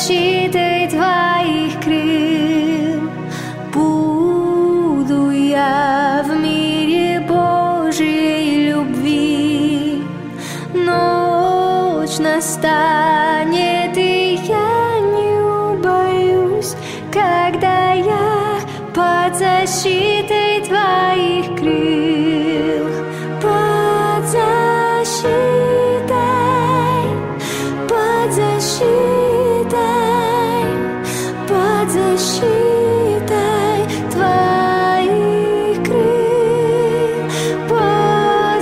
защитой Твоих крыл. Буду я в мире Божьей любви. Ночь настанет, и я не убоюсь, когда я под защитой Твоих крыл. Под защитой, под защитой, под защитой Твоих крыл. Под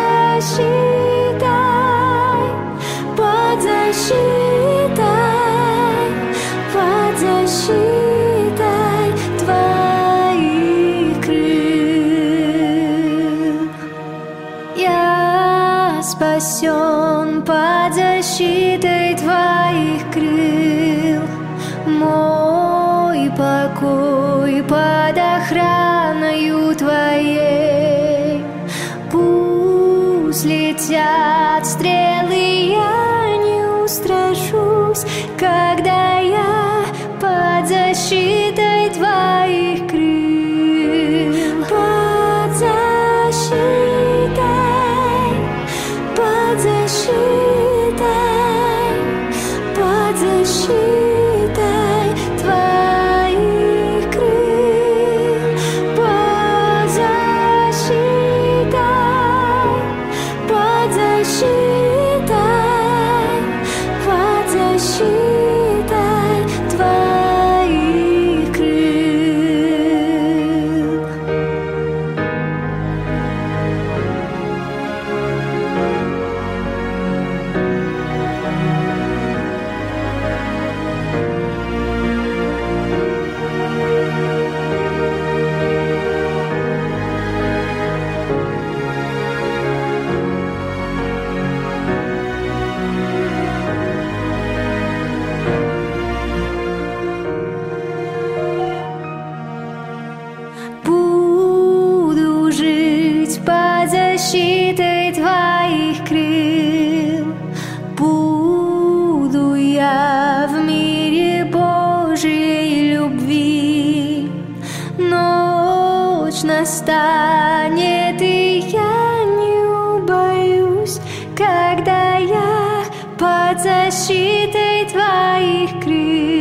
защитой, под защитой, под защитой Твоих крыл. Я спасен под защитой Твоих крыл. Мой покой под охраною Твоей. Пусть летят стрелы, я не устрашусь, когда я под защитой Твоих крыл. Под защитой, под защитой, под защитой Твоих крыл. Под защитой, под защитой, под защитой Твоих крыл. Буду жить под защитой Твоих крыл. Буду я в мире Божьей любви. Ночь настанет, и я не убоюсь, когда я под защитой Твоих крыл.